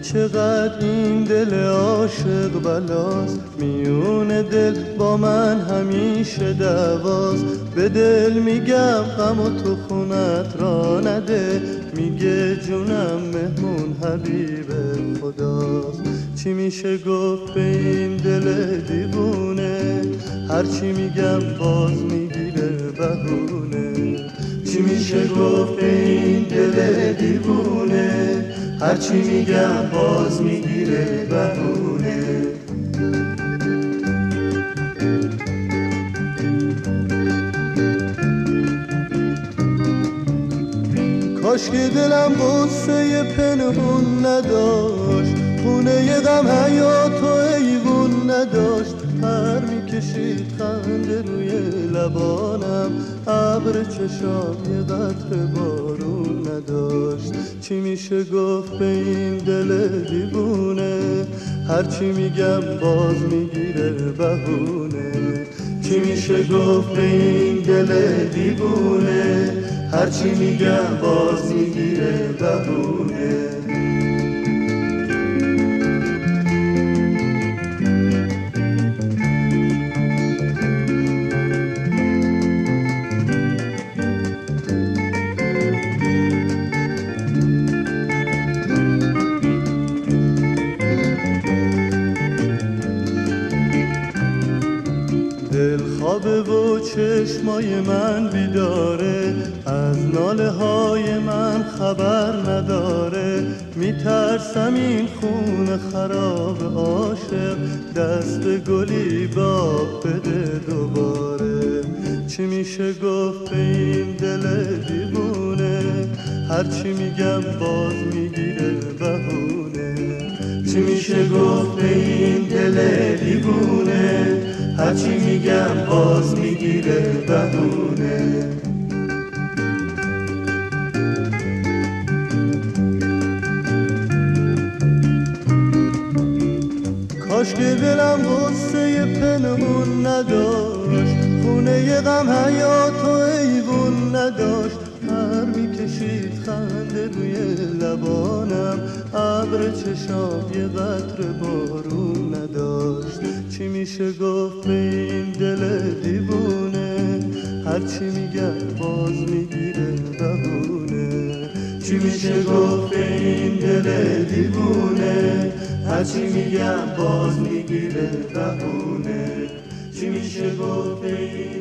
چقدر این دل عاشق بلاست، میون دل با من همیشه دعواست. به دل میگم غم و تو خونت را نده، میگه جونم مهمون حبیب خداست. چی میشه گفت به این دل دیوونه، هرچی میگم باز میگیره بهونه. چی میشه گفت به این دل دیوونه، هرچی میگم باز میگیره بهونه. کاش که دلم غصه پنهون نداشت، خونه غم حیات و ایوون نداشت. پر میکشید خنده روی لبانم، ابر چشام یه قطره بارون نداشت. چی میشه گفت به این دل دیوونه، هرچی میگم باز میگیره بهونه. چی میشه گفت به این دل دیوونه، هرچی میگم باز میگیره بهونه. دل خوابه و چشمای من بیداره، از ناله های من خبر نداره. میترسم این خون خراب عاشق، دست گلی باب بده دوباره. چی میشه گفت به این دل دیوونه، هرچی میگم باز میگیره بهونه. چی میشه گفت به این دل دیوونه، هرچی میگم باز میگیره بهونه. کاش که دلم غصه پنهون نداشت، خونه غم حیات و ایوون نداشت. پر میکشید خنده روی لبانم، ابر چشام یه قطره بارون نداشت. چی میشه گفت به این دل دیوونه، هرچی میگم باز میگیره بهونه. چی میشه گفت به این دل دیوونه، هرچی میگم باز میگیره بهونه. چی میشه گفت به این